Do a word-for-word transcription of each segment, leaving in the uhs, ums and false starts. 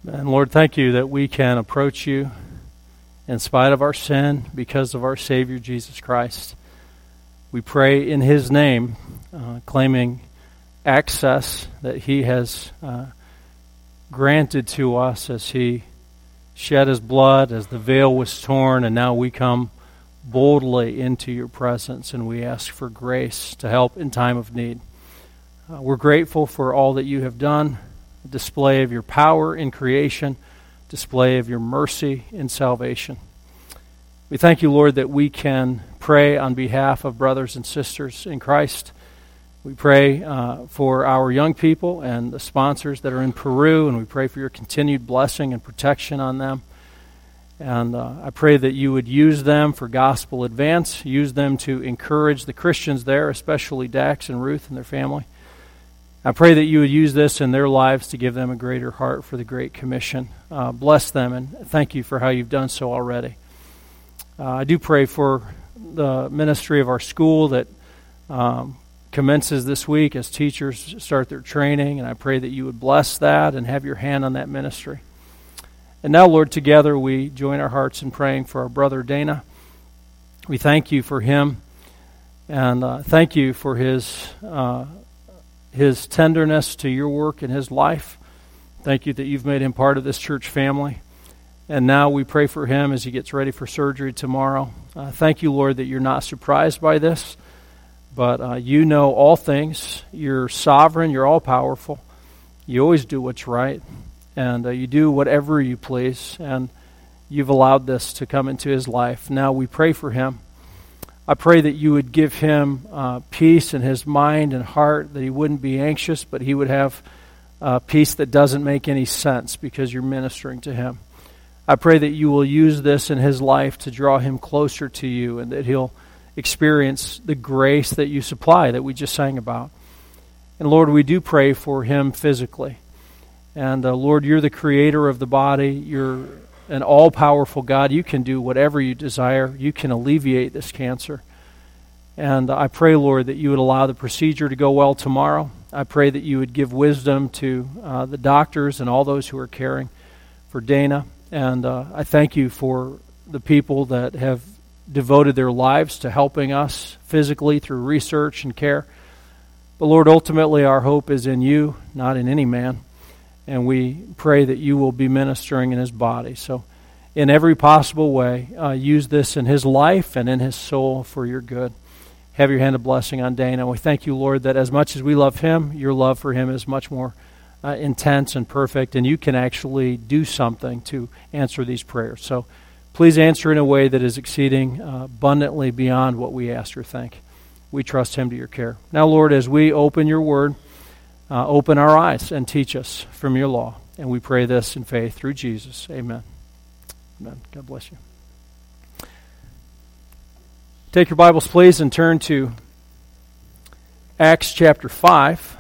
And Lord, thank you that we can approach you in spite of our sin because of our Savior, Jesus Christ. We pray in His name, uh, claiming access that He has uh, granted to us as He shed His blood, as the veil was torn, and now we come boldly into your presence, and we ask for grace to help in time of need. Uh, we're grateful for all that you have done, a display of your power in creation, display of your mercy in salvation. We thank you, Lord, that we can pray on behalf of brothers and sisters in Christ. We pray uh, for our young people and the sponsors that are in Peru, and we pray for your continued blessing and protection on them. And uh, I pray that you would use them for gospel advance, use them to encourage the Christians there, especially Dax and Ruth and their family. I pray that you would use this in their lives to give them a greater heart for the Great Commission. Uh, bless them, and thank you for how you've done so already. Uh, I do pray for the ministry of our school that um, commences this week as teachers start their training, and I pray that you would bless that and have your hand on that ministry. And now, Lord, together we join our hearts in praying for our brother Dana. We thank you for him, and uh, thank you for his uh, his tenderness to your work in his life. Thank you that you've made him part of this church family. And now we pray for him as he gets ready for surgery tomorrow. Uh, thank you, Lord, that you're not surprised by this, but uh, you know all things. You're sovereign. You're all-powerful. You always do what's right, and uh, you do whatever you please, and you've allowed this to come into his life. Now we pray for him. I pray that you would give him uh, peace in his mind and heart, that he wouldn't be anxious, but he would have uh, peace that doesn't make any sense because you're ministering to him. I pray that you will use this in his life to draw him closer to you, and that he'll experience the grace that you supply that we just sang about. And Lord, we do pray for him physically. And uh, Lord, you're the creator of the body. You're an all-powerful God. You can do whatever you desire. You can alleviate this cancer. And I pray, Lord, that you would allow the procedure to go well tomorrow. I pray that you would give wisdom to uh, the doctors and all those who are caring for Dana. And uh, I thank you for the people that have devoted their lives to helping us physically through research and care. But Lord, ultimately our hope is in you, not in any man. And we pray that you will be ministering in his body. So in every possible way, uh, use this in his life and in his soul for your good. Have your hand of blessing on Dana. We thank you, Lord, that as much as we love him, your love for him is much more uh, intense and perfect, and you can actually do something to answer these prayers. So please answer in a way that is exceeding uh, abundantly beyond what we ask or think. We trust him to your care. Now, Lord, as we open your word, Uh, open our eyes and teach us from your law. And we pray this in faith through Jesus. Amen. Amen. God bless you. Take your Bibles, please, and turn to Acts chapter five.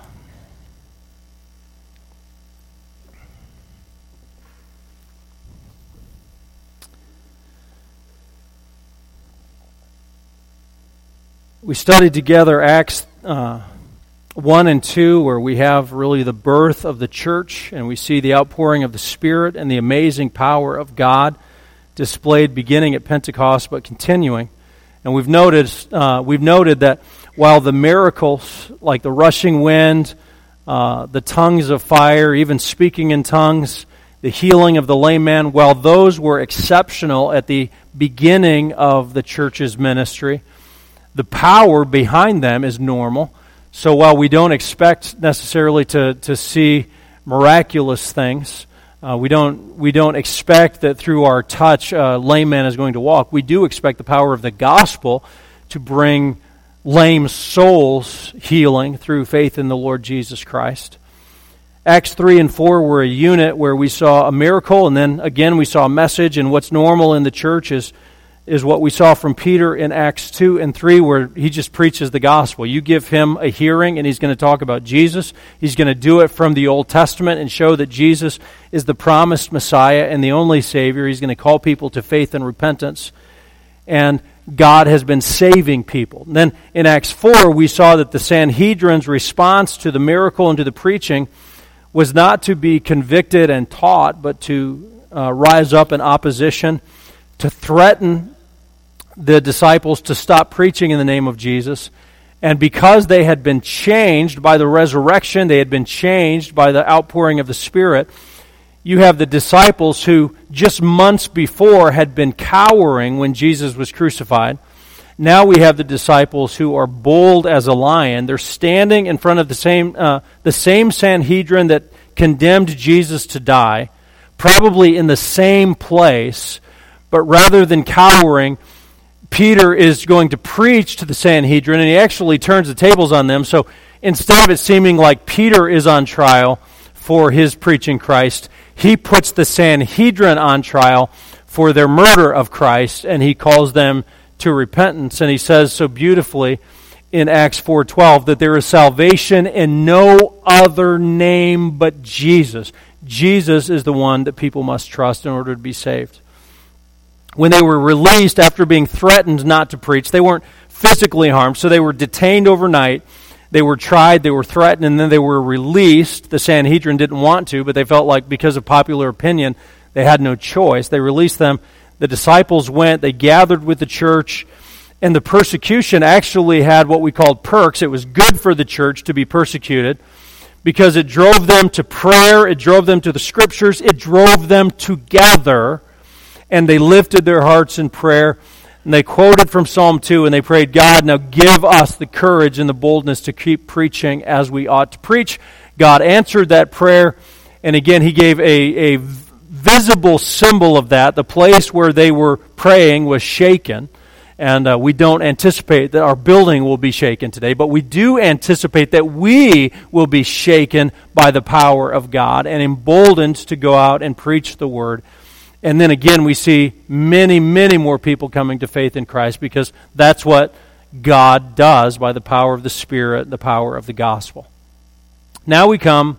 We studied together Acts uh, one and two, where we have really the birth of the church, and we see the outpouring of the Spirit and the amazing power of God displayed beginning at Pentecost but continuing. And we've noted, uh, we've noted that while the miracles, like the rushing wind, uh, the tongues of fire, even speaking in tongues, the healing of the lame man, while those were exceptional at the beginning of the church's ministry, the power behind them is normal. So while we don't expect necessarily to, to see miraculous things, uh, we don't we don't expect that through our touch a lame man is going to walk. We do expect the power of the gospel to bring lame souls healing through faith in the Lord Jesus Christ. Acts three and four were a unit where we saw a miracle, and then again we saw a message, and what's normal in the church is is what we saw from Peter in Acts two and three, where he just preaches the gospel. You give him a hearing, and he's going to talk about Jesus. He's going to do it from the Old Testament and show that Jesus is the promised Messiah and the only Savior. He's going to call people to faith and repentance. And God has been saving people. And then in Acts four, we saw that the Sanhedrin's response to the miracle and to the preaching was not to be convicted and taught, but to uh, rise up in opposition, to threaten the disciples to stop preaching in the name of Jesus. And because they had been changed by the resurrection, they had been changed by the outpouring of the Spirit, you have the disciples who just months before had been cowering when Jesus was crucified. Now we have the disciples who are bold as a lion. They're standing in front of the same uh, the same Sanhedrin that condemned Jesus to die, probably in the same place, but rather than cowering, Peter is going to preach to the Sanhedrin, and he actually turns the tables on them. So instead of it seeming like Peter is on trial for his preaching Christ, he puts the Sanhedrin on trial for their murder of Christ, and he calls them to repentance. And he says so beautifully in Acts four twelve that there is salvation in no other name but Jesus. Jesus is the one that people must trust in order to be saved. When they were released after being threatened not to preach, they weren't physically harmed, so they were detained overnight. They were tried, they were threatened, and then they were released. The Sanhedrin didn't want to, but they felt like because of popular opinion, they had no choice. They released them. The disciples went, they gathered with the church, and the persecution actually had what we called perks. It was good for the church to be persecuted because it drove them to prayer, it drove them to the Scriptures, it drove them together, and they lifted their hearts in prayer. And they quoted from Psalm two, and they prayed, God, now give us the courage and the boldness to keep preaching as we ought to preach. God answered that prayer, and again, He gave a, a visible symbol of that. The place where they were praying was shaken, and uh, we don't anticipate that our building will be shaken today, but we do anticipate that we will be shaken by the power of God and emboldened to go out and preach the Word. And then again, we see many, many more people coming to faith in Christ because that's what God does by the power of the Spirit, the power of the gospel. Now we come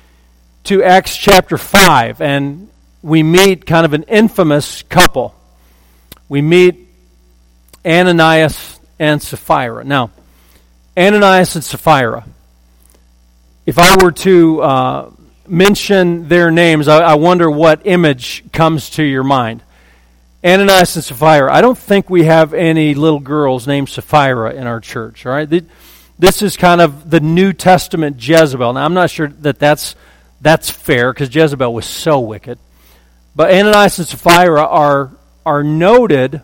to Acts chapter five, and we meet kind of an infamous couple. We meet Ananias and Sapphira. Now, Ananias and Sapphira, if I were to Uh, mention their names, I, I wonder what image comes to your mind. Ananias and Sapphira. I don't think we have any little girls named Sapphira in our church. All right, this is kind of the New Testament Jezebel. Now, I'm not sure that that's that's fair because Jezebel was so wicked. But Ananias and Sapphira are are noted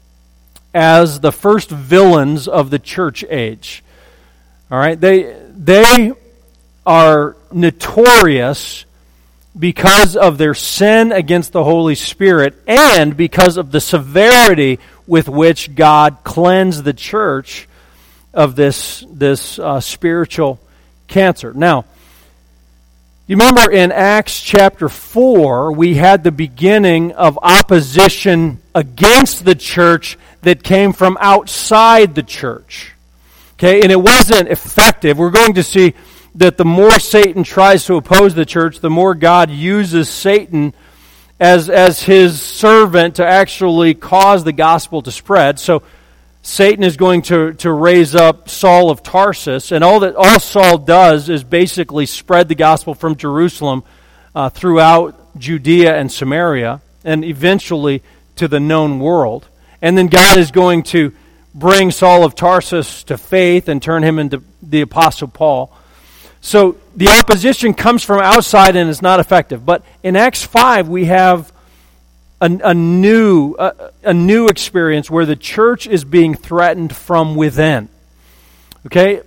as the first villains of the church age. All right, they they. are notorious because of their sin against the Holy Spirit and because of the severity with which God cleansed the church of this, this uh, spiritual cancer. Now, you remember in Acts chapter four, we had the beginning of opposition against the church that came from outside the church. Okay, and it wasn't effective. We're going to see that the more Satan tries to oppose the church, the more God uses Satan as, as his servant to actually cause the gospel to spread. So Satan is going to, to raise up Saul of Tarsus, and all that all Saul does is basically spread the gospel from Jerusalem uh, throughout Judea and Samaria, and eventually to the known world. And then God is going to bring Saul of Tarsus to faith and turn him into the Apostle Paul. So the opposition comes from outside and is not effective. But in Acts five, we have a, a new a, a new experience where the church is being threatened from within. Okay,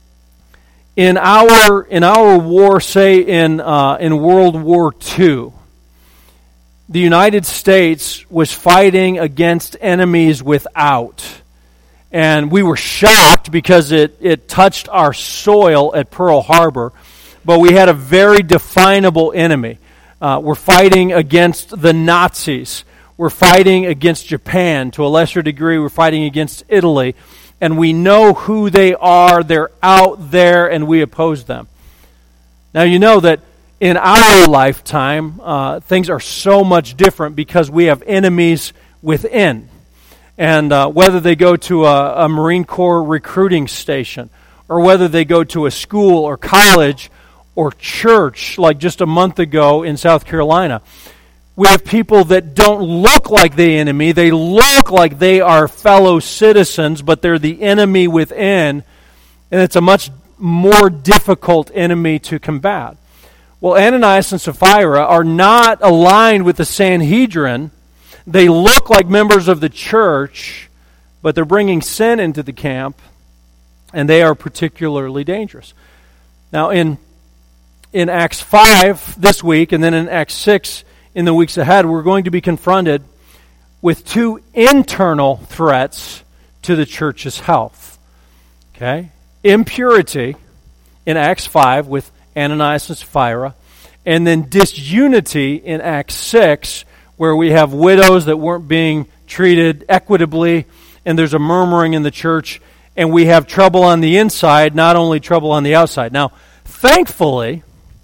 in our in our war, say in uh, in World War Two, the United States was fighting against enemies without. And we were shocked because it, it touched our soil at Pearl Harbor. But we had a very definable enemy. Uh, we're fighting against the Nazis. We're fighting against Japan. To a lesser degree, we're fighting against Italy. And we know who they are. They're out there, and we oppose them. Now, you know that in our lifetime, uh, things are so much different because we have enemies within. And uh, whether they go to a, a Marine Corps recruiting station, or whether they go to a school or college, or church, like just a month ago in South Carolina. We have people that don't look like the enemy. They look like they are fellow citizens, but they're the enemy within, and it's a much more difficult enemy to combat. Well, Ananias and Sapphira are not aligned with the Sanhedrin. They look like members of the church, but they're bringing sin into the camp, and they are particularly dangerous. Now, in in Acts five this week, and then in Acts six in the weeks ahead, we're going to be confronted with two internal threats to the church's health. Okay? Impurity in Acts five with Ananias and Sapphira, and then disunity in Acts six, where we have widows that weren't being treated equitably, and there's a murmuring in the church, and we have trouble on the inside, not only trouble on the outside. Now, thankfully,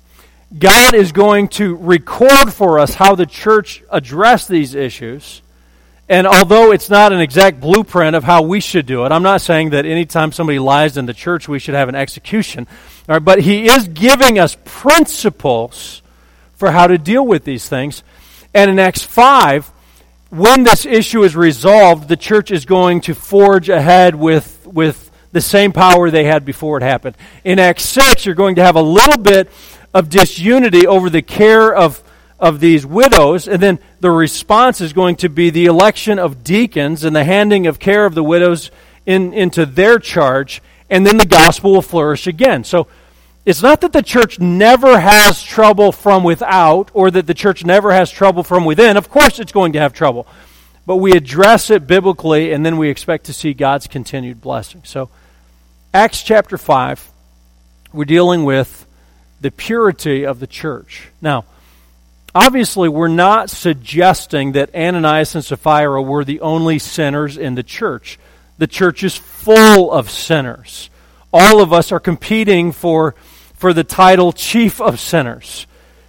God is going to record for us how the church addressed these issues. And although it's not an exact blueprint of how we should do it, I'm not saying that anytime somebody lies in the church we should have an execution. All right, but He is giving us principles for how to deal with these things. And in Acts five, when this issue is resolved, the church is going to forge ahead with, with the same power they had before it happened. In Acts six, you're going to have a little bit of disunity over the care of, of these widows, and then the response is going to be the election of deacons and the handing of care of the widows in, into their charge, and then the gospel will flourish again. So it's not that the church never has trouble from without, or that the church never has trouble from within. Of course it's going to have trouble. But we address it biblically, and then we expect to see God's continued blessing. So Acts chapter five, we're dealing with the purity of the church. Now, obviously, we're not suggesting that Ananias and Sapphira were the only sinners in the church. The church is full of sinners. All of us are competing for, for the title chief of sinners.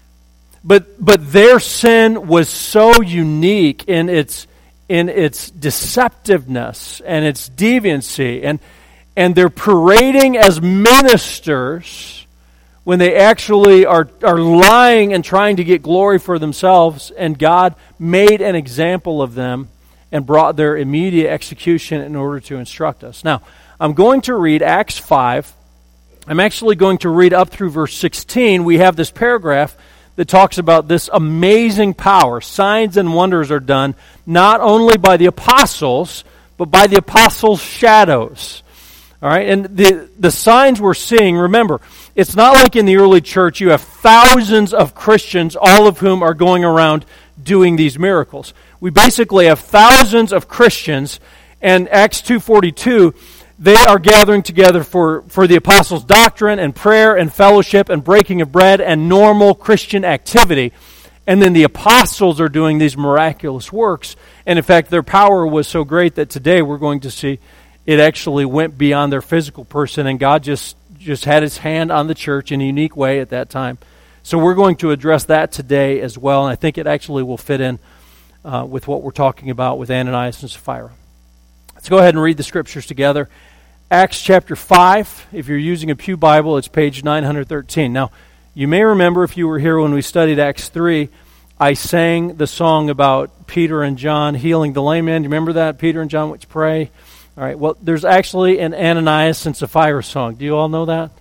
But but their sin was so unique in its in its deceptiveness and its deviancy, and and they're parading as ministers when they actually are, are lying and trying to get glory for themselves, and God made an example of them and brought their immediate execution in order to instruct us. Now, I'm going to read Acts five. I'm actually going to read up through verse sixteen. We have this paragraph that talks about this amazing power. Signs and wonders are done not only by the apostles, but by the apostles' shadows. All right, and the, the signs we're seeing, remember, it's not like in the early church you have thousands of Christians, all of whom are going around doing these miracles. We basically have thousands of Christians, and Acts two forty-two, they are gathering together for, for the apostles' doctrine and prayer and fellowship and breaking of bread and normal Christian activity. And then the apostles are doing these miraculous works. And in fact, their power was so great that today we're going to see it actually went beyond their physical person, and God just, just had His hand on the church in a unique way at that time. So we're going to address that today as well, and I think it actually will fit in uh, with what we're talking about with Ananias and Sapphira. Let's go ahead and read the scriptures together. Acts chapter five, if you're using a Pew Bible, it's page nine hundred thirteen. Now, you may remember if you were here when we studied Acts three, I sang the song about Peter and John healing the lame man. Do you remember that? Peter and John went to pray. All right, well, there's actually an Ananias and Sapphira song. Do you all know that?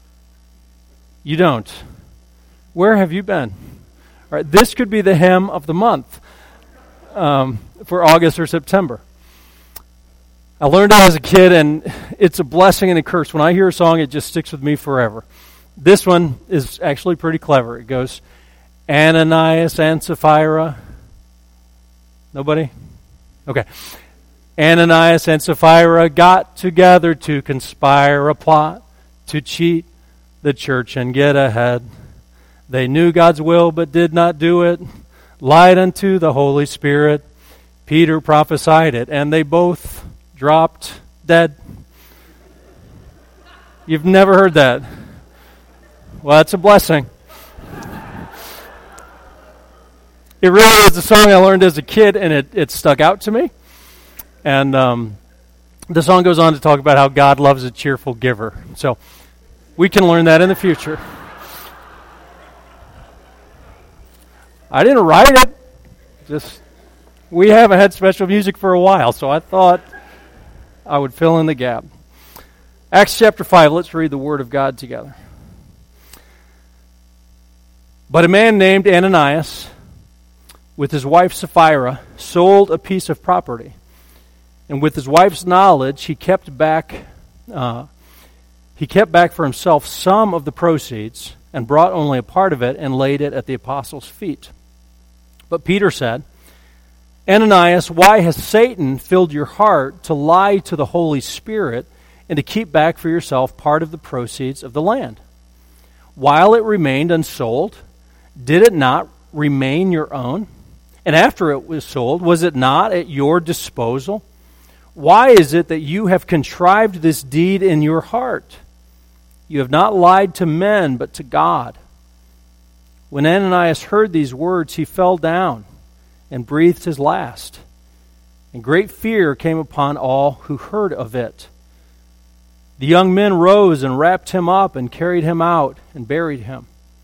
You don't. Where have you been? All right, this could be the hymn of the month um, for August or September. I learned it as a kid, and it's a blessing and a curse. When I hear a song, it just sticks with me forever. This one is actually pretty clever. It goes, Ananias and Sapphira. Nobody? Okay. Ananias and Sapphira got together to conspire a plot to cheat the church and get ahead. They knew God's will but did not do it, lied unto the Holy Spirit. Peter prophesied it, and they both dropped dead. You've never heard that. Well, that's a blessing. It really is a song I learned as a kid, and it, it stuck out to me. And um, the song goes on to talk about how God loves a cheerful giver. So we can learn that in the future. I didn't write it. Just, we haven't had special music for a while, so I thought I would fill in the gap. Acts chapter five, let's read the Word of God together. But a man named Ananias, with his wife Sapphira, sold a piece of property. And with his wife's knowledge, he kept back uh, he kept back for himself some of the proceeds and brought only a part of it and laid it at the apostles' feet. But Peter said, Ananias, why has Satan filled your heart to lie to the Holy Spirit and to keep back for yourself part of the proceeds of the land? While it remained unsold, did it not remain your own? And after it was sold, was it not at your disposal? Why is it that you have contrived this deed in your heart? You have not lied to men, but to God. When Ananias heard these words, he fell down and breathed his last. And great fear came upon all who heard of it. The young men rose and wrapped him up and carried him out and buried him.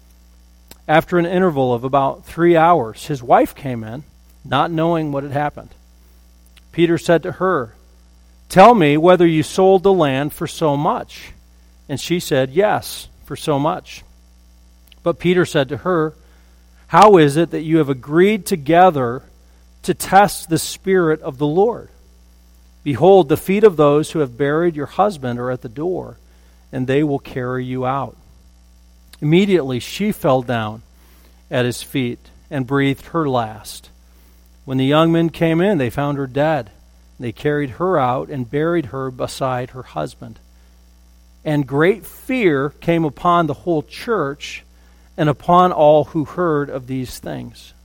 After an interval of about three hours, his wife came in, not knowing what had happened. Peter said to her, Tell me whether you sold the land for so much. And she said, Yes, for so much. But Peter said to her, How is it that you have agreed together to test the Spirit of the Lord? Behold, the feet of those who have buried your husband are at the door, and they will carry you out. Immediately she fell down at his feet and breathed her last. When the young men came in, they found her dead. They carried her out and buried her beside her husband. And great fear came upon the whole church and upon all who heard of these things.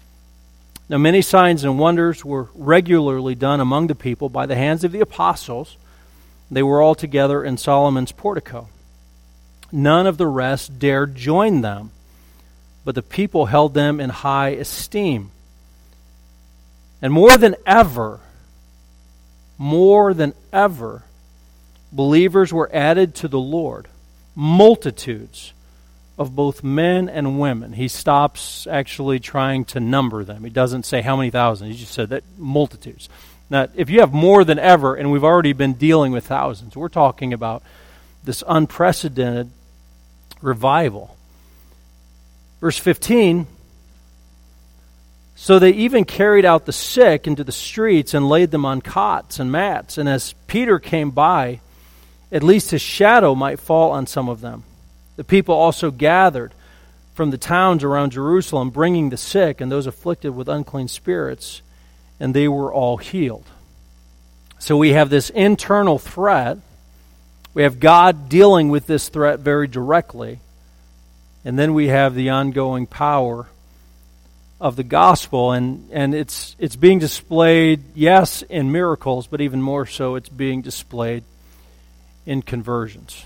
Now many signs and wonders were regularly done among the people by the hands of the apostles. They were all together in Solomon's portico. None of the rest dared join them, but the people held them in high esteem. And more than ever, more than ever, believers were added to the Lord, multitudes of both men and women. He stops actually trying to number them. He doesn't say how many thousands. He just said that multitudes. Now, if you have more than ever, and we've already been dealing with thousands, we're talking about this unprecedented revival. Verse fifteen, So they even carried out the sick into the streets and laid them on cots and mats. And as Peter came by, at least his shadow might fall on some of them. The people also gathered from the towns around Jerusalem, bringing the sick and those afflicted with unclean spirits, and they were all healed. So we have this internal threat. We have God dealing with this threat very directly. And then we have the ongoing power of the gospel, and, and it's it's being displayed, yes, in miracles, but even more so, it's being displayed in conversions.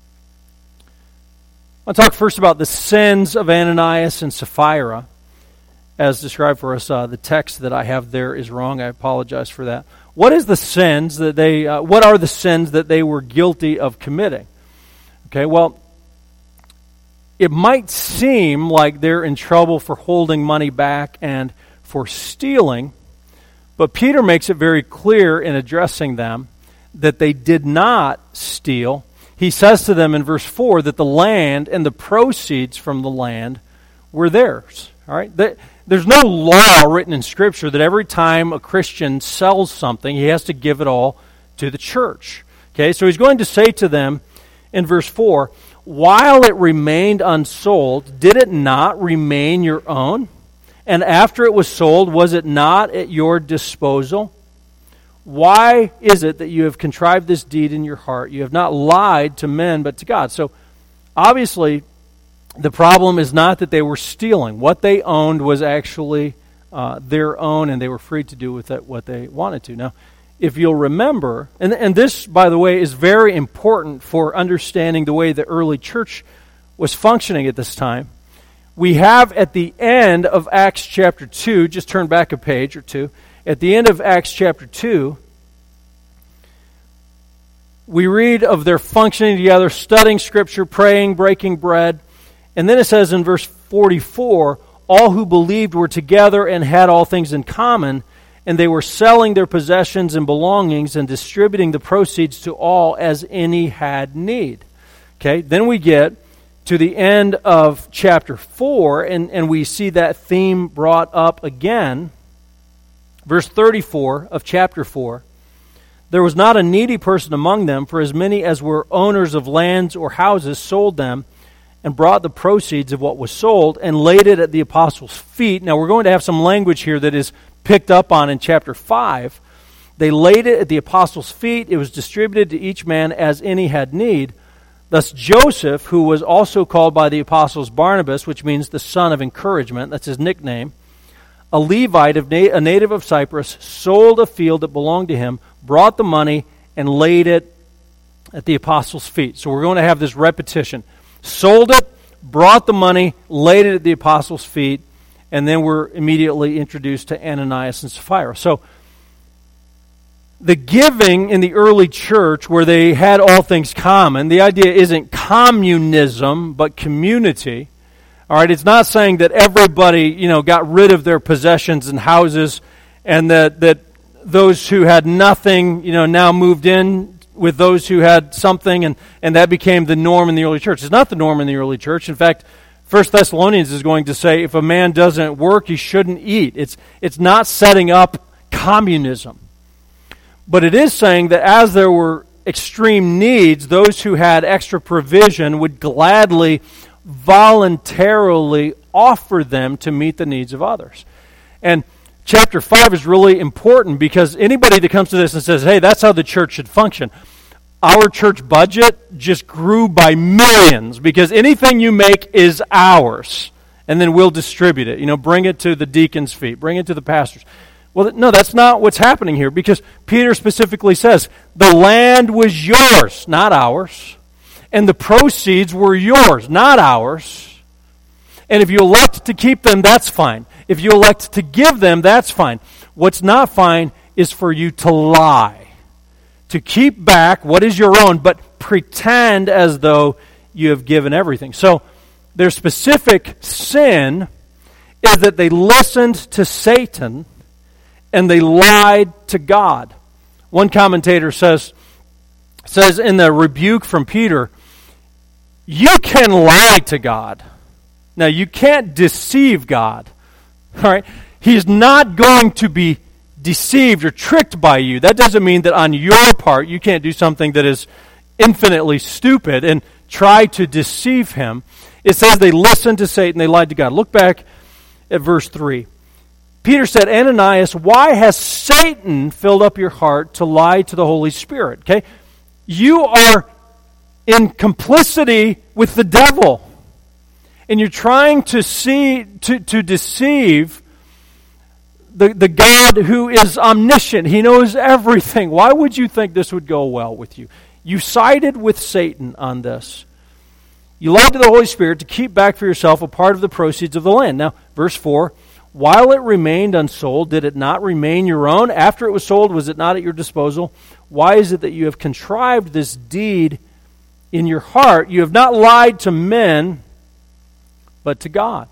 I'll talk first about the sins of Ananias and Sapphira, as described for us. Uh, the text that I have there is wrong. I apologize for that. What is the sins that they? Uh, what are the sins that they were guilty of committing? Okay, well, it might seem like they're in trouble for holding money back and for stealing, but Peter makes it very clear in addressing them that they did not steal. He says to them in verse four that the land and the proceeds from the land were theirs. All right? There's no law written in Scripture that every time a Christian sells something, he has to give it all to the church. Okay, so he's going to say to them in verse four, While it remained unsold, did it not remain your own? And after it was sold, was it not at your disposal? Why is it that you have contrived this deed in your heart? You have not lied to men, but to God. So, obviously, the problem is not that they were stealing. What they owned was actually uh, their own, and they were free to do with it what they wanted to. Now, if you'll remember, and, and this, by the way, is very important for understanding the way the early church was functioning at this time. We have at the end of Acts chapter two, just turn back a page or two, at the end of Acts chapter two, we read of their functioning together, studying Scripture, praying, breaking bread, and then it says in verse forty-four, all who believed were together and had all things in common, and they were selling their possessions and belongings and distributing the proceeds to all as any had need. Okay, then we get to the end of chapter four, and, and we see that theme brought up again. Verse thirty-four of chapter four. There was not a needy person among them, for as many as were owners of lands or houses sold them and brought the proceeds of what was sold and laid it at the apostles' feet. Now we're going to have some language here that is picked up on in chapter five. They laid it at the apostles' feet. It was distributed to each man as any had need. Thus Joseph, who was also called by the apostles Barnabas, which means the son of encouragement, that's his nickname, a Levite, of na- a native of Cyprus, sold a field that belonged to him, brought the money, and laid it at the apostles' feet. So we're going to have this repetition. Sold it, brought the money, laid it at the apostles' feet, and then we're immediately introduced to Ananias and Sapphira. So the giving in the early church, where they had all things common, the idea isn't communism, but community. All right, it's not saying that everybody, you know, got rid of their possessions and houses, and that that those who had nothing, you know, now moved in with those who had something, and, and that became the norm in the early church. It's not the norm in the early church. In fact, First Thessalonians is going to say if a man doesn't work, he shouldn't eat. It's it's not setting up communism. But it is saying that as there were extreme needs, those who had extra provision would gladly voluntarily offer them to meet the needs of others. And chapter five is really important because anybody that comes to this and says, hey, that's how the church should function. Our church budget just grew by millions because anything you make is ours. And then we'll distribute it. You know, bring it to the deacon's feet. Bring it to the pastor's. Well, no, that's not what's happening here because Peter specifically says, the land was yours, not ours. And the proceeds were yours, not ours. And if you elect to keep them, that's fine. If you elect to give them, that's fine. What's not fine is for you to lie. To keep back what is your own, but pretend as though you have given everything. So their specific sin is that they listened to Satan and they lied to God. One commentator says, says in the rebuke from Peter, you can lie to God. Now, you can't deceive God. All right? He's not going to be deceived or tricked by you. That doesn't mean that on your part you can't do something that is infinitely stupid and try to deceive him. It says they listened to Satan, they lied to God. Look back at verse three. Peter said, Ananias, why has Satan filled up your heart to lie to the Holy Spirit? Okay? You are in complicity with the devil. And you're trying to see, to, to deceive the, the God who is omniscient. He knows everything. Why would you think this would go well with you? You sided with Satan on this. You lied to the Holy Spirit to keep back for yourself a part of the proceeds of the land. Now, verse four, while it remained unsold, did it not remain your own? After it was sold, was it not at your disposal? Why is it that you have contrived this deed in your heart? You have not lied to men, but to God.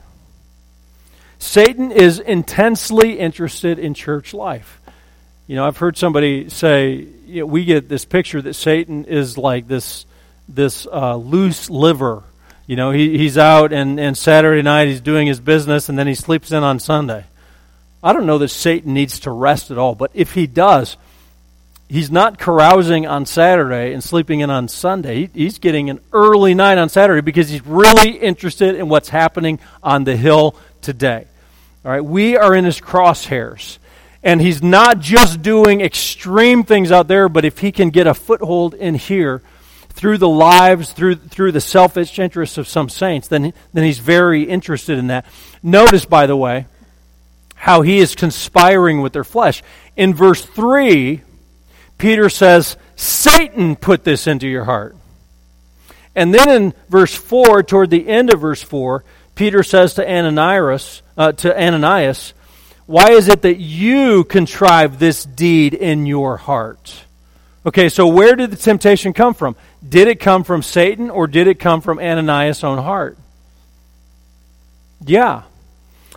Satan is intensely interested in church life. You know, I've heard somebody say, you know, we get this picture that Satan is like this this uh, loose liver. You know, he, he's out and, and Saturday night he's doing his business and then he sleeps in on Sunday. I don't know that Satan needs to rest at all, but if he does, he's not carousing on Saturday and sleeping in on Sunday. He, he's getting an early night on Saturday because he's really interested in what's happening on the hill today. All right, we are in his crosshairs. And he's not just doing extreme things out there, but if he can get a foothold in here through the lives, through through the selfish interests of some saints, then, then he's very interested in that. Notice, by the way, how he is conspiring with their flesh. In verse three, Peter says, Satan put this into your heart. And then in verse four, toward the end of verse four, Peter says to Ananias, uh, to Ananias, why is it that you contrive this deed in your heart? Okay, so where did the temptation come from? Did it come from Satan or did it come from Ananias' own heart? Yeah.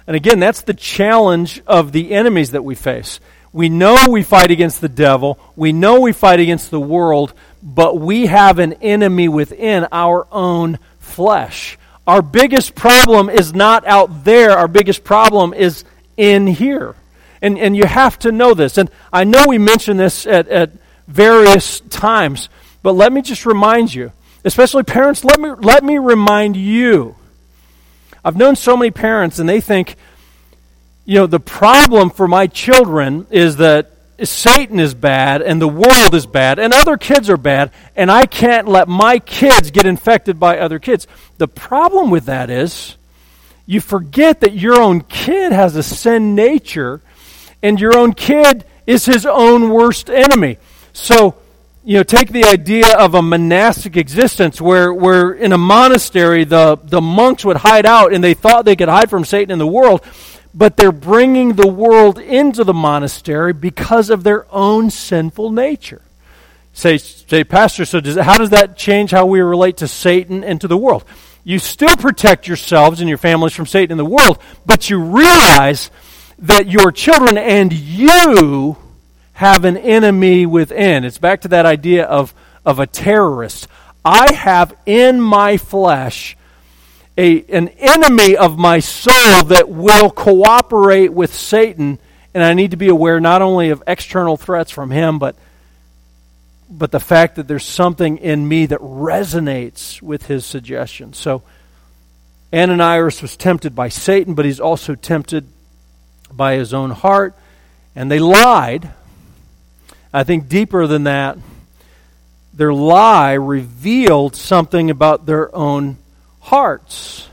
And again, that's the challenge of the enemies that we face. We know we fight against the devil. We know we fight against the world, but we have an enemy within our own flesh. Our biggest problem is not out there. Our biggest problem is in here. And and you have to know this. And I know we mention this at, at various times, but let me just remind you, especially parents, let me let me remind you. I've known so many parents, and they think, you know, the problem for my children is that Satan is bad and the world is bad and other kids are bad, and I can't let my kids get infected by other kids. The problem with that is you forget that your own kid has a sin nature, and your own kid is his own worst enemy. So, you know, take the idea of a monastic existence where, where in a monastery the, the monks would hide out and they thought they could hide from Satan in the world, but they're bringing the world into the monastery because of their own sinful nature. Say, say Pastor, so does, how does that change how we relate to Satan and to the world? You still protect yourselves and your families from Satan and the world, but you realize that your children and you have an enemy within. It's back to that idea of, of a terrorist. I have in my flesh a an enemy of my soul that will cooperate with Satan, and I need to be aware not only of external threats from him, but but the fact that there's something in me that resonates with his suggestions. So Ananias was tempted by Satan, but he's also tempted by his own heart, and they lied. I think deeper than that, their lie revealed something about their own hearts.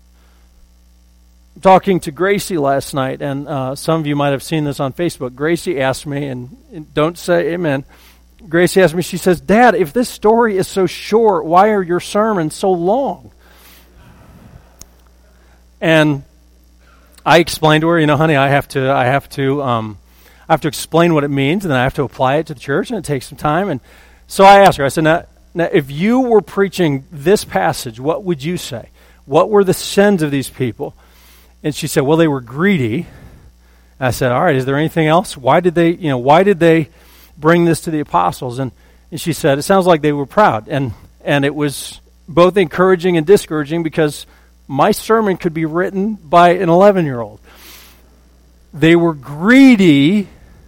I'm talking to Gracie last night, and uh, some of you might have seen this on Facebook. Gracie asked me, and, and don't say amen, Gracie asked me, she says, Dad, if this story is so short, why are your sermons so long? And I explained to her, you know, honey, I have to, I have to, um, I have to explain what it means, and then I have to apply it to the church, and it takes some time. And so I asked her, I said, now, now if you were preaching this passage, what would you say? What were the sins of these people? And she said, well, they were greedy. And I said, all right, is there anything else? Why did they, you know, why did they bring this to the apostles? And, and she said, it sounds like they were proud. And, and it was both encouraging and discouraging because my sermon could be written by an eleven-year-old. They were greedy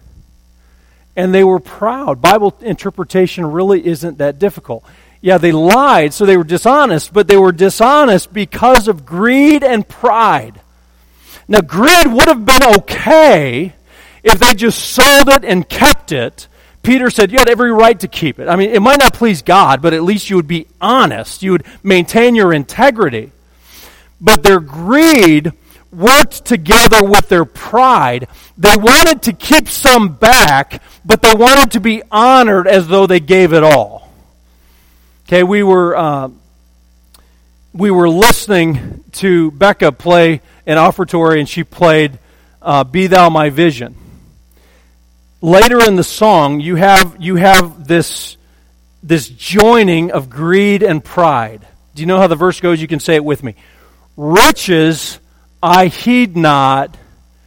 and they were proud. Bible interpretation really isn't that difficult. Yeah, they lied, so they were dishonest, but they were dishonest because of greed and pride. Now, greed would have been okay if they just sold it and kept it. Peter said you had every right to keep it. I mean, it might not please God, but at least you would be honest. You would maintain your integrity. But their greed worked together with their pride. They wanted to keep some back, but they wanted to be honored as though they gave it all. Okay, we were uh, we were listening to Becca play an offertory, and she played uh, "Be Thou My Vision." Later in the song, you have you have this this joining of greed and pride. Do you know how the verse goes? You can say it with me. Riches I heed not,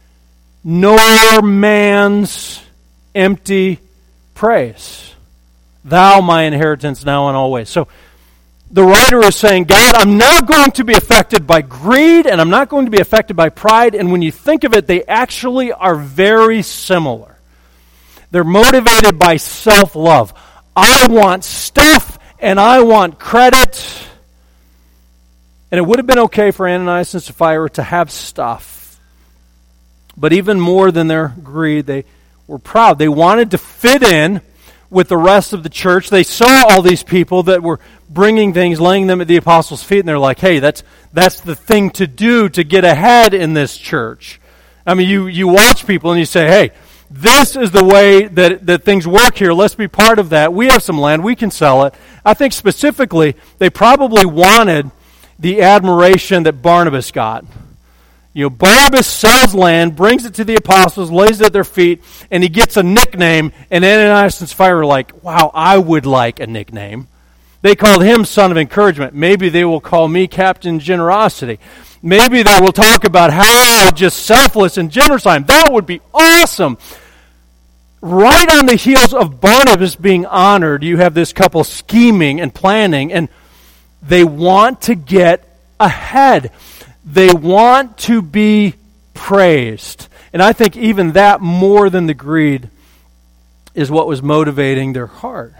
nor man's empty praise. Thou my inheritance now and always. So the writer is saying, God, I'm not going to be affected by greed, and I'm not going to be affected by pride. And when you think of it, they actually are very similar. They're motivated by self-love. I want stuff, and I want credit. And it would have been okay for Ananias and Sapphira to have stuff. But even more than their greed, they were proud. They wanted to fit in with the rest of the church. They saw all these people that were bringing things, laying them at the apostles' feet, and they're like, hey, that's that's the thing to do to get ahead in this church. I mean, you, you watch people and you say, hey, this is the way that, that things work here. Let's be part of that. We have some land. We can sell it. I think specifically, they probably wanted the admiration that Barnabas got. You know, Barnabas sells land, brings it to the apostles, lays it at their feet, and he gets a nickname, and Ananias and Sapphira are like, wow, I would like a nickname. They called him son of encouragement. Maybe they will call me Captain Generosity. Maybe they will talk about how just selfless and generous I am. That would be awesome. Right on the heels of Barnabas being honored, you have this couple scheming and planning, and they want to get ahead. They want to be praised. And I think even that, more than the greed, is what was motivating their heart.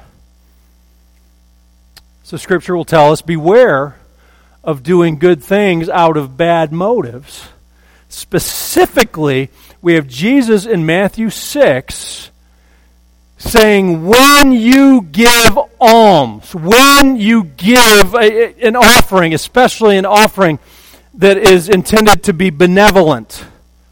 So Scripture will tell us, beware of doing good things out of bad motives. Specifically, we have Jesus in Matthew six saying, when you give alms, when you give a, an offering, especially an offering that is intended to be benevolent,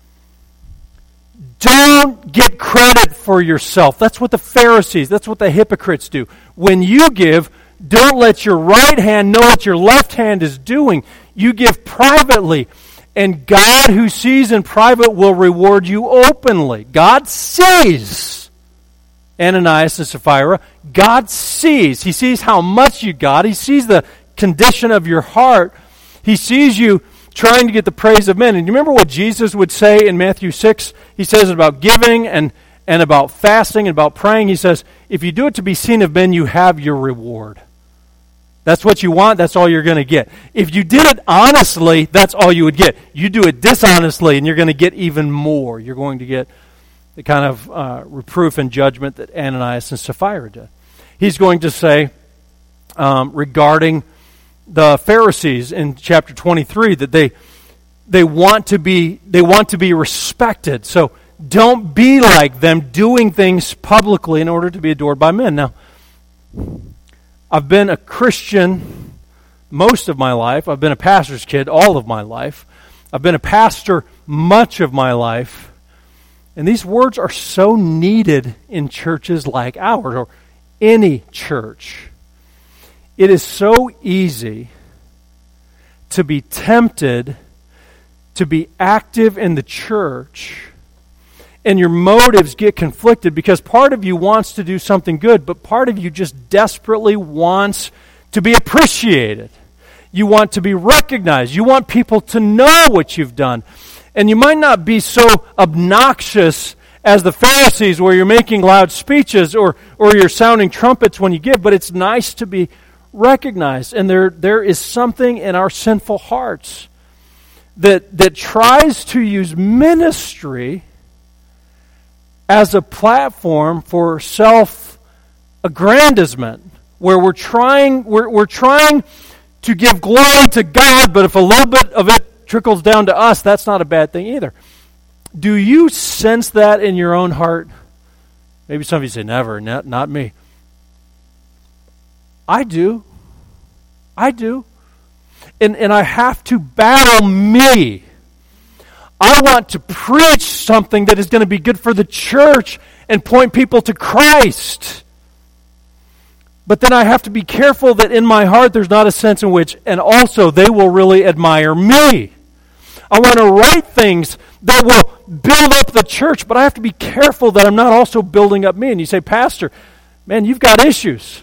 don't get credit for yourself. That's what the Pharisees, that's what the hypocrites do. When you give, don't let your right hand know what your left hand is doing. You give privately, and God who sees in private will reward you openly. God sees Ananias and Sapphira. God sees. He sees how much you got. He sees the condition of your heart. He sees you trying to get the praise of men. And you remember what Jesus would say in Matthew six? He says about giving and, and about fasting and about praying. He says, if you do it to be seen of men, you have your reward. That's what you want, that's all you're going to get. If you did it honestly, that's all you would get. You do it dishonestly, and you're going to get even more. You're going to get the kind of uh, reproof and judgment that Ananias and Sapphira did. He's going to say um, regarding the Pharisees in chapter twenty-three that they they want to be they want to be respected. So don't be like them, doing things publicly in order to be adored by men. Now, I've been a Christian most of my life. I've been a pastor's kid all of my life. I've been a pastor much of my life. And these words are so needed in churches like ours, or any church. It is so easy to be tempted to be active in the church, and your motives get conflicted because part of you wants to do something good, but part of you just desperately wants to be appreciated. You want to be recognized. You want people to know what you've done. And you might not be so obnoxious as the Pharisees where you're making loud speeches or, or you're sounding trumpets when you give, but it's nice to be recognized. And there there is something in our sinful hearts that that tries to use ministry as a platform for self-aggrandizement, where we're trying we're, we're trying to give glory to God, but if a little bit of it trickles down to us, that's not a bad thing either. Do you sense that in your own heart? Maybe some of you say, never, not, not me. I do. I do. And, and I have to battle me. I want to preach something that is going to be good for the church and point people to Christ. But then I have to be careful that in my heart there's not a sense in which, and also they will really admire me. I want to write things that will build up the church, but I have to be careful that I'm not also building up me. And you say, Pastor, man, you've got issues.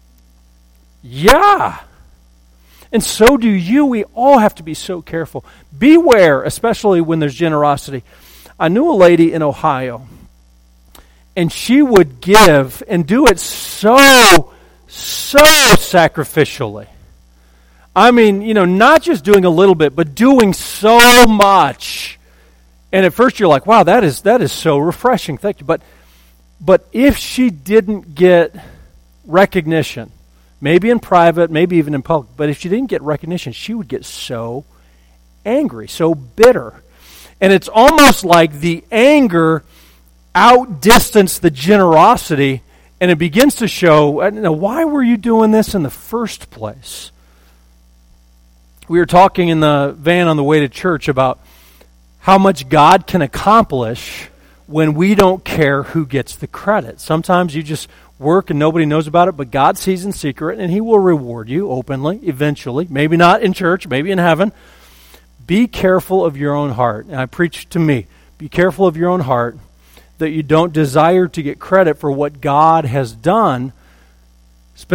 Yeah. And so do you. We all have to be so careful. Beware, especially when there's generosity. I knew a lady in Ohio, and she would give and do it so, so sacrificially. I mean, you know, not just doing a little bit, but doing so much. And at first you're like, wow, that is that is so refreshing. Thank you. But but if she didn't get recognition, maybe in private, maybe even in public, but if she didn't get recognition, she would get so angry, so bitter. And it's almost like the anger outdistanced the generosity, and it begins to show, I don't know, why were you doing this in the first place? We were talking in the van on the way to church about how much God can accomplish when we don't care who gets the credit. Sometimes you just work and nobody knows about it, but God sees in secret and He will reward you openly, eventually. Maybe not in church, maybe in heaven. Be careful of your own heart. And I preach to me, be careful of your own heart that you don't desire to get credit for what God has done,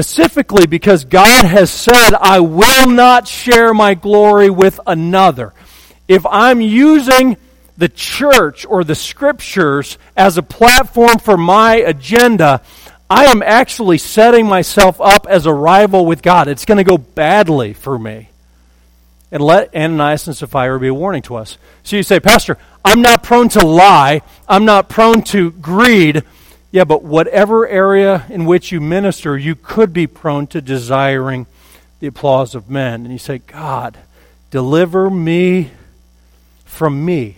specifically because God has said, I will not share my glory with another. If I'm using the church or the scriptures as a platform for my agenda, I am actually setting myself up as a rival with God. It's going to go badly for me. And let Ananias and Sapphira be a warning to us. So you say, Pastor, I'm not prone to lie. I'm not prone to greed. Yeah, but whatever area in which you minister, you could be prone to desiring the applause of men. And you say, God, deliver me from me.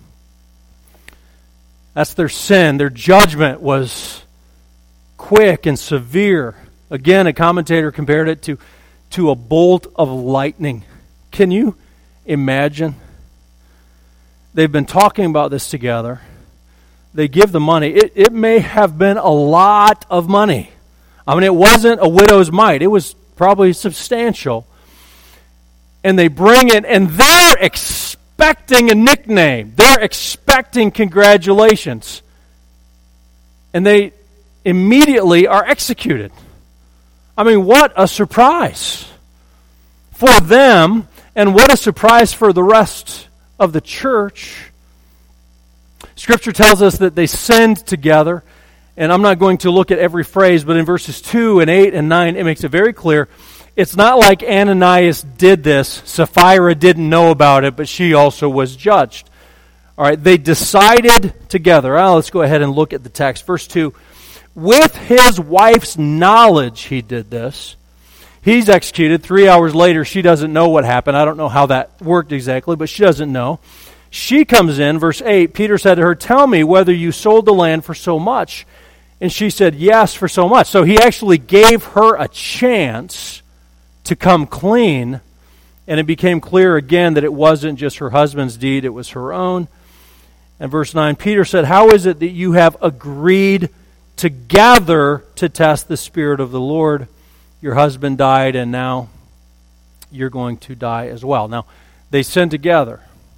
That's their sin. Their judgment was quick and severe. Again, a commentator compared it to, to a bolt of lightning. Can you imagine? They've been talking about this together. They give the money. It, it may have been a lot of money. I mean, it wasn't a widow's mite. It was probably substantial. And they bring it, and they're expecting a nickname. They're expecting congratulations. And they immediately are executed. I mean, what a surprise for them. And what a surprise for the rest of the church. Scripture tells us that they sinned together. And I'm not going to look at every phrase, but in verses two and eight and nine, it makes it very clear. It's not like Ananias did this. Sapphira didn't know about it, but she also was judged. All right, they decided together. Well, let's go ahead and look at the text. Verse two. With his wife's knowledge, he did this. He's executed. Three hours later, she doesn't know what happened. I don't know how that worked exactly, but she doesn't know. She comes in, verse eight, Peter said to her, tell me whether you sold the land for so much. And she said, yes, for so much. So he actually gave her a chance to come clean. And it became clear again that it wasn't just her husband's deed, it was her own. And verse nine, Peter said, how is it that you have agreed together to test the Spirit of the Lord? Your husband died, and now you're going to die as well. Now, they sin together.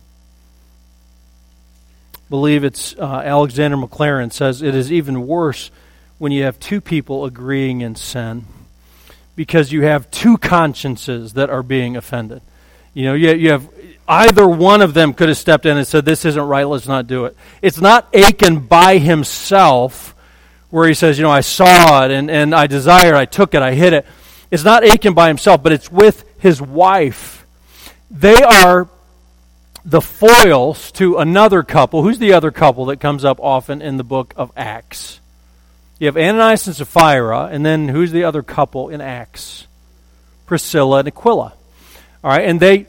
I believe it's uh, Alexander McLaren says it is even worse when you have two people agreeing in sin, because you have two consciences that are being offended. You know, you, you have either one of them could have stepped in and said, this isn't right, let's not do it. It's not Achan by himself where he says, you know, I saw it and, and I desired, I took it, I hid it. It's not Achan by himself, but it's with his wife. They are the foils to another couple. Who's the other couple that comes up often in the book of Acts? You have Ananias and Sapphira, and then who's the other couple in Acts? Priscilla and Aquila. All right, and they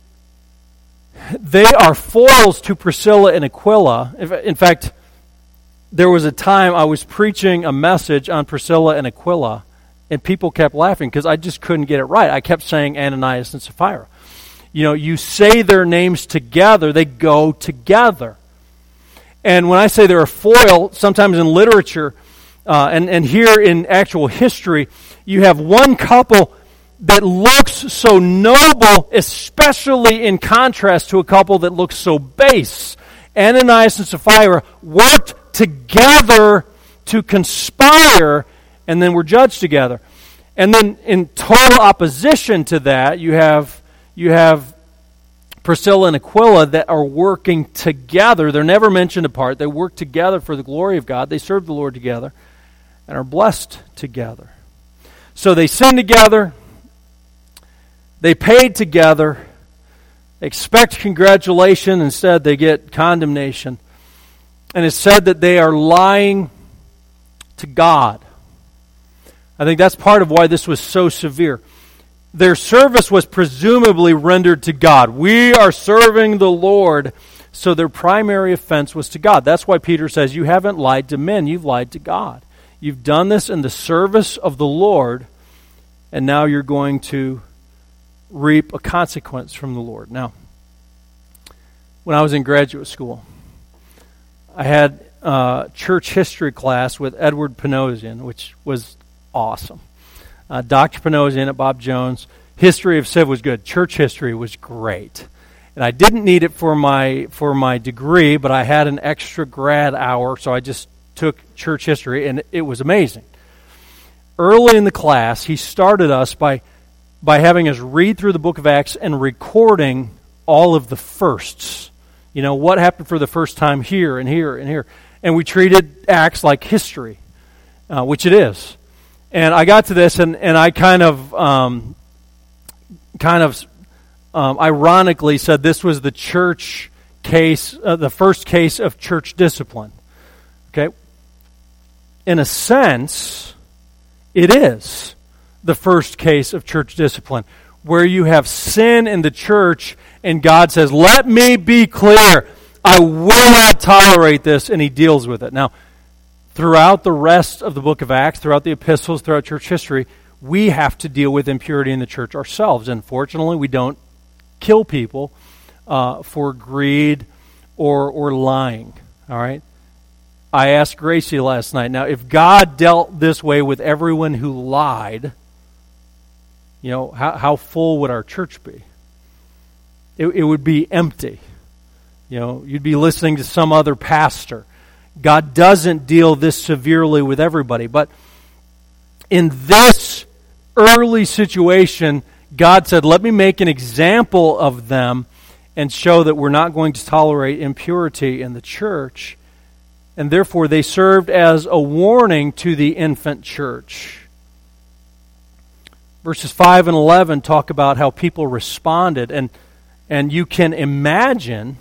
they are foils to Priscilla and Aquila. In fact, there was a time I was preaching a message on Priscilla and Aquila, and people kept laughing because I just couldn't get it right. I kept saying Ananias and Sapphira. You know, you say their names together, they go together. And when I say they're a foil, sometimes in literature, uh, and, and here in actual history, you have one couple that looks so noble, especially in contrast to a couple that looks so base. Ananias and Sapphira worked together to conspire, and then were judged together. And then in total opposition to that, you have you have Priscilla and Aquila that are working together. They're never mentioned apart. They work together for the glory of God. They serve the Lord together and are blessed together. So they sin together. They paid together. Expect congratulation. Instead, they get condemnation. And it's said that they are lying to God. I think that's part of why this was so severe. Their service was presumably rendered to God. We are serving the Lord. So their primary offense was to God. That's why Peter says, you haven't lied to men, you've lied to God. You've done this in the service of the Lord, and now you're going to reap a consequence from the Lord. Now, when I was in graduate school, I had a church history class with Edward Panosian, which was awesome. Uh, Doctor Panosian at Bob Jones. History of Civ was good. Church history was great. And I didn't need it for my for my degree, but I had an extra grad hour, so I just took church history, and it was amazing. Early in the class, he started us by by having us read through the book of Acts and recording all of the firsts. You know, what happened for the first time here and here and here. And we treated Acts like history, uh, which it is. And I got to this, and, and I kind of, um, kind of um, ironically said this was the church case, uh, the first case of church discipline. Okay? In a sense, it is the first case of church discipline, where you have sin in the church, and God says, let me be clear, I will not tolerate this, and he deals with it. Now, throughout the rest of the book of Acts, throughout the epistles, throughout church history, we have to deal with impurity in the church ourselves. Unfortunately, we don't kill people uh, for greed or or lying. All right? I asked Gracie last night, now, if God dealt this way with everyone who lied, you know, how, how full would our church be? It, it would be empty. You know, you'd be listening to some other pastor. God doesn't deal this severely with everybody. But in this early situation, God said, let me make an example of them and show that we're not going to tolerate impurity in the church. And therefore, they served as a warning to the infant church. Verses five and eleven talk about how people responded. And, and you can imagine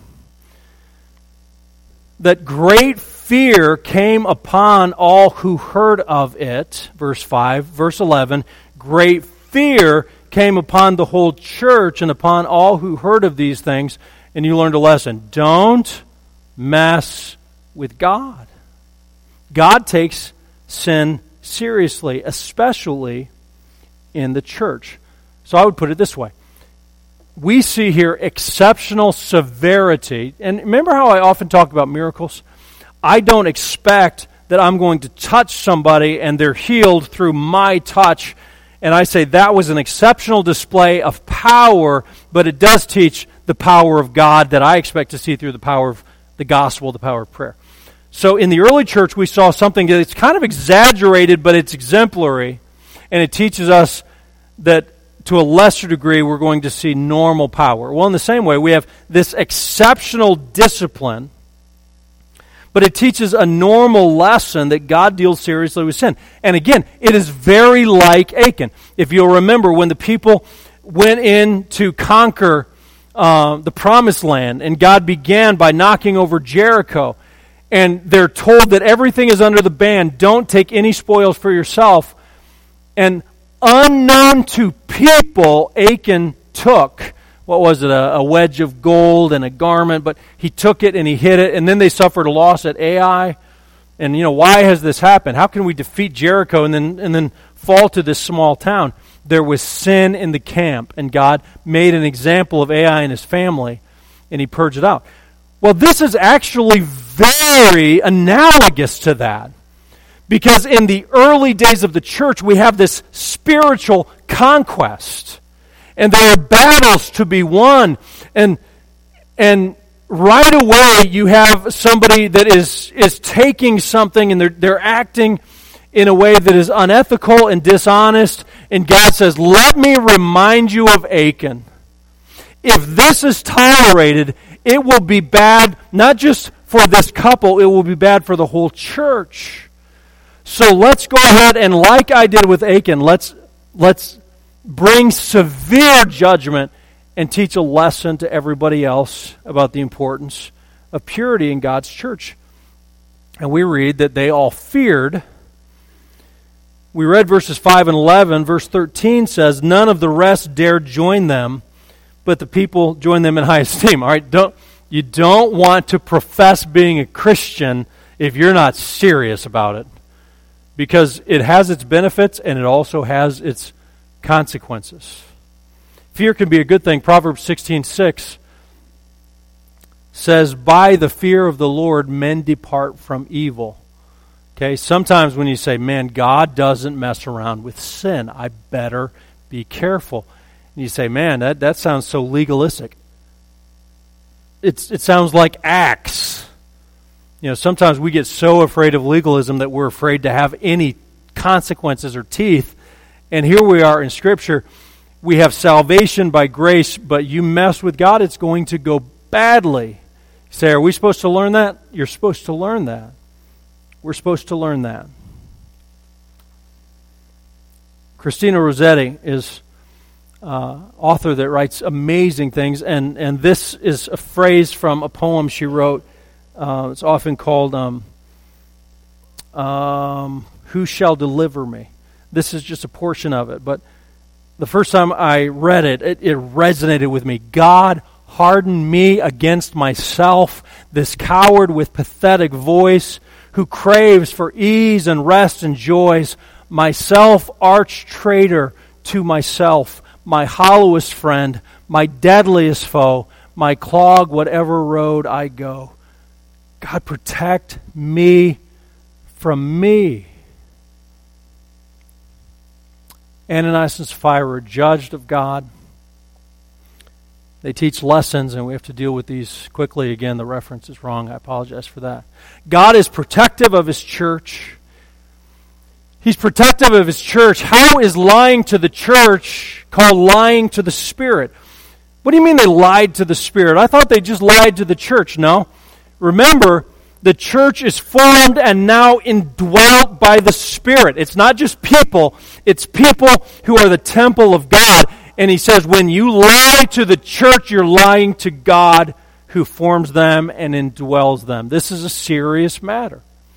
that great fear came upon all who heard of it. Verse five. Verse eleven. Great fear came upon the whole church and upon all who heard of these things. And you learned a lesson. Don't mess with God. God takes sin seriously, especially in the church. So I would put it this way. We see here exceptional severity. And remember how I often talk about miracles? I don't expect that I'm going to touch somebody and they're healed through my touch. And I say that was an exceptional display of power, but it does teach the power of God that I expect to see through the power of the gospel, the power of prayer. So in the early church, we saw something that's kind of exaggerated, but it's exemplary. And it teaches us that to a lesser degree, we're going to see normal power. Well, in the same way, we have this exceptional discipline, but it teaches a normal lesson that God deals seriously with sin. And again, it is very like Achan. If you'll remember, when the people went in to conquer uh, the promised land, and God began by knocking over Jericho, and they're told that everything is under the ban, don't take any spoils for yourself. And unknown to people, Achan took, what was it, a, a wedge of gold and a garment, but he took it and he hid it, and then they suffered a loss at Ai. And, you know, why has this happened? How can we defeat Jericho and then and then fall to this small town? There was sin in the camp, and God made an example of Ai and his family, and he purged it out. Well, this is actually very analogous to that. Because in the early days of the church, we have this spiritual conquest. And there are battles to be won. And and right away, you have somebody that is, is taking something and they're, they're acting in a way that is unethical and dishonest. And God says, let me remind you of Achan. If this is tolerated, it will be bad, not just for this couple, it will be bad for the whole church. So let's go ahead and, like I did with Achan, let's let's bring severe judgment and teach a lesson to everybody else about the importance of purity in God's church. And we read that they all feared. We read verses five and eleven. Verse thirteen says, none of the rest dared join them, but the people joined them in high esteem. All right, don't you don't want to profess being a Christian if you're not serious about it. Because it has its benefits and it also has its consequences. Fear can be a good thing. Proverbs sixteen six says, by the fear of the Lord, men depart from evil. Okay, sometimes when you say, man, God doesn't mess around with sin, I better be careful. And you say, man, that, that sounds so legalistic. It's, it sounds like Acts. You know, sometimes we get so afraid of legalism that we're afraid to have any consequences or teeth. And here we are in Scripture. we have salvation by grace, but you mess with God, it's going to go badly. You say, are we supposed to learn that? You're supposed to learn that. We're supposed to learn that. Christina Rossetti is uh, author that writes amazing things, and, and this is a phrase from a poem she wrote. Uh, it's often called um, um, Who Shall Deliver Me? This is just a portion of it, but the first time I read it, it, it resonated with me. God hardened me against myself, this coward with pathetic voice, who craves for ease and rest and joys, myself arch traitor to myself, my hollowest friend, my deadliest foe, my clog whatever road I go. God, protect me from me. Ananias and Sapphira were judged of God. They teach lessons, and we have to deal with these quickly. Again, the reference is wrong. I apologize for that. God is protective of His church. He's protective of His church. How is lying to the church called lying to the Spirit? What do you mean they lied to the Spirit? I thought they just lied to the church. No. Remember, the church is formed and now indwelt by the Spirit. It's not just people. It's people who are the temple of God. And he says, when you lie to the church, you're lying to God who forms them and indwells them. This is a serious matter.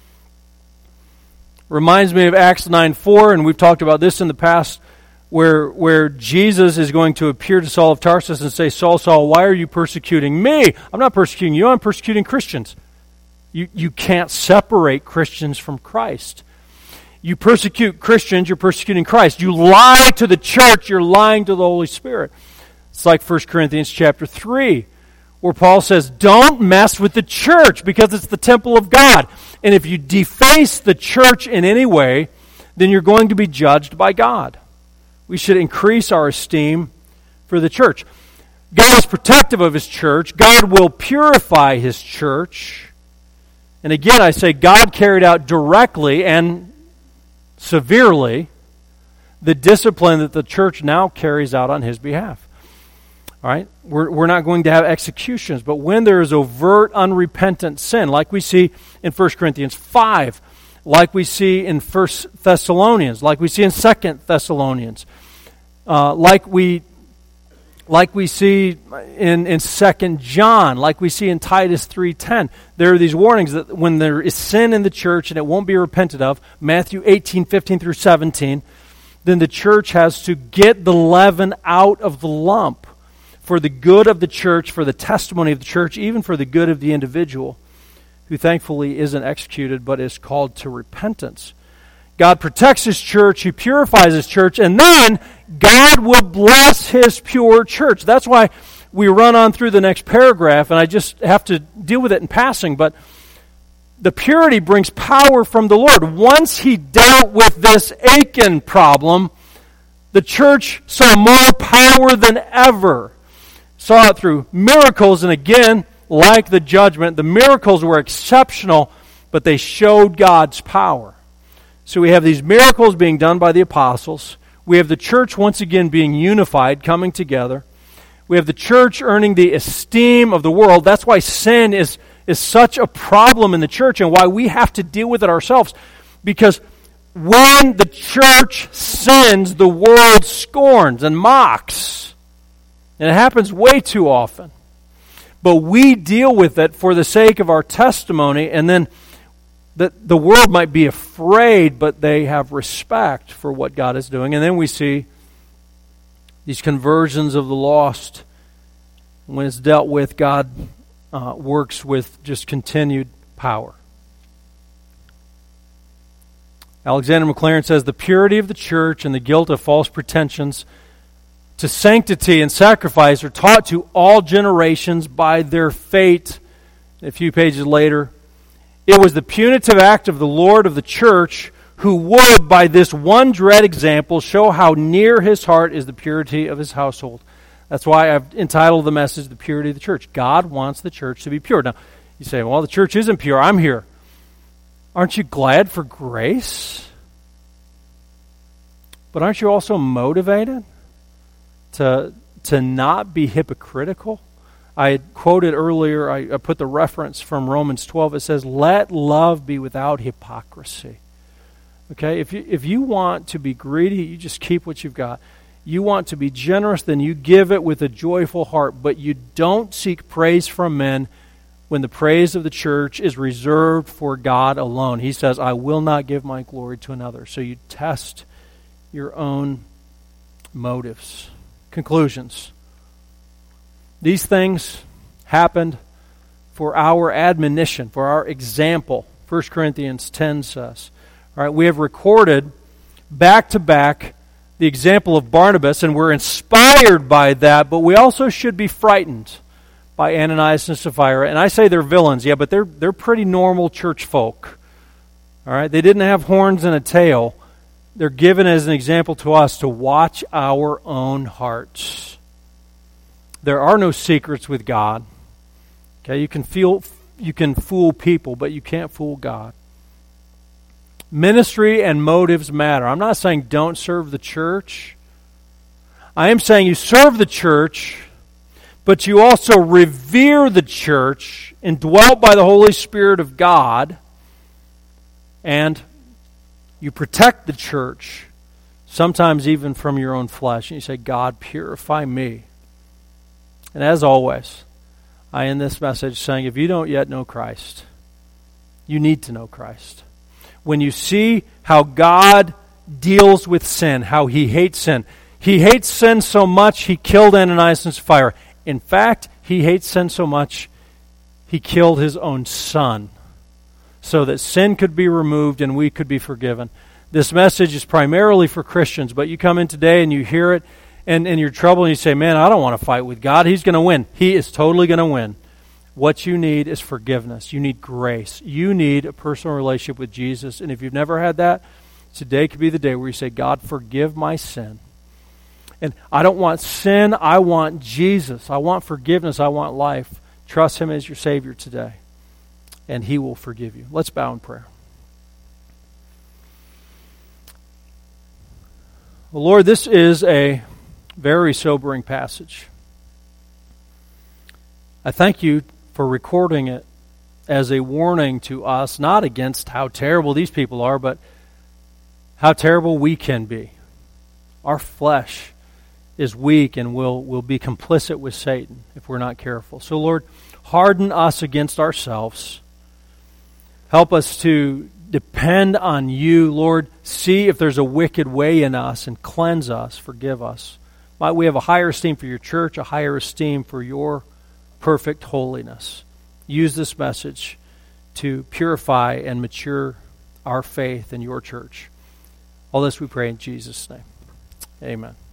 Reminds me of Acts nine four, and we've talked about this in the past, where, where Jesus is going to appear to Saul of Tarsus and say, Saul, Saul, why are you persecuting me? I'm not persecuting you, I'm persecuting Christians. You, you can't separate Christians from Christ. You persecute Christians, you're persecuting Christ. You lie to the church, you're lying to the Holy Spirit. It's like First Corinthians chapter three, where Paul says, don't mess with the church because it's the temple of God. And if you deface the church in any way, then you're going to be judged by God. We should increase our esteem for the church. God is protective of His church. God will purify His church. And again, I say God carried out directly and severely the discipline that the church now carries out on His behalf. All right? We're, we're not going to have executions, but when there is overt, unrepentant sin, like we see in First Corinthians five, like we see in First Thessalonians, like we see in Second Thessalonians, uh, like we like we see in, in Second John, like we see in Titus three ten, there are these warnings that when there is sin in the church and it won't be repented of, Matthew eighteen fifteen through seventeen, then the church has to get the leaven out of the lump for the good of the church, for the testimony of the church, even for the good of the individual, who thankfully isn't executed but is called to repentance. God protects His church, He purifies His church, and then God will bless His pure church. That's why we run on through the next paragraph, and I just have to deal with it in passing, but the purity brings power from the Lord. Once He dealt with this Achan problem, the church saw more power than ever. Saw it through miracles, and again, like the judgment, the miracles were exceptional, but they showed God's power. So we have these miracles being done by the apostles. We have the church once again being unified, coming together. We have the church earning the esteem of the world. That's why sin is, is such a problem in the church and why we have to deal with it ourselves. Because when the church sins, the world scorns and mocks. And it happens way too often. But we deal with it for the sake of our testimony, and then that the world might be afraid, but they have respect for what God is doing. And then we see these conversions of the lost. When it's dealt with, God uh, works with just continued power. Alexander Maclaren says, the purity of the church and the guilt of false pretensions to sanctity and sacrifice are taught to all generations by their fate. A few pages later, it was the punitive act of the Lord of the church who would, by this one dread example, show how near His heart is the purity of His household. That's why I've entitled the message, The Purity of the Church. God wants the church to be pure. Now, you say, well, the church isn't pure. I'm here. Aren't you glad for grace? But aren't you also motivated? to, to not be hypocritical. I had quoted earlier, I, I put the reference from Romans twelve. It says, let love be without hypocrisy. Okay, if you, if you want to be greedy, you just keep what you've got. You want to be generous, then you give it with a joyful heart, but you don't seek praise from men when the praise of the church is reserved for God alone. He says, I will not give my glory to another. So you test your own motives. Conclusions. These things happened for our admonition, for our example. First Corinthians ten says. All right, we have recorded back to back the example of Barnabas, and we're inspired by that, but we also should be frightened by Ananias and Sapphira. And I say they're villains, yeah, but they're they're pretty normal church folk. All right, they didn't have horns and a tail. They're given as an example to us to watch our own hearts. There are no secrets with God. Okay, you can feel you can fool people, but you can't fool God. Ministry and motives matter. I'm not saying don't serve the church. I am saying you serve the church, but you also revere the church, indwelt by the Holy Spirit of God, and you protect the church, sometimes even from your own flesh. And you say, God, purify me. And as always, I end this message saying, if you don't yet know Christ, you need to know Christ. When you see how God deals with sin, how He hates sin. He hates sin so much, He killed Ananias and Sapphira. In fact, He hates sin so much, He killed His own Son, so that sin could be removed and we could be forgiven. This message is primarily for Christians, but you come in today and you hear it, and, and you're troubled, and you say, man, I don't want to fight with God. He's going to win. He is totally going to win. What you need is forgiveness. You need grace. You need a personal relationship with Jesus. And if you've never had that, today could be the day where you say, God, forgive my sin. And I don't want sin. I want Jesus. I want forgiveness. I want life. Trust Him as your Savior today, and He will forgive you. Let's bow in prayer. Well, Lord, this is a very sobering passage. I thank You for recording it as a warning to us, not against how terrible these people are, but how terrible we can be. Our flesh is weak and will will be complicit with Satan if we're not careful. So, Lord, harden us against ourselves. Help us to depend on You. Lord, see if there's a wicked way in us and cleanse us, forgive us. Might we have a higher esteem for Your church, a higher esteem for Your perfect holiness. Use this message to purify and mature our faith in Your church. All this we pray in Jesus' name. Amen.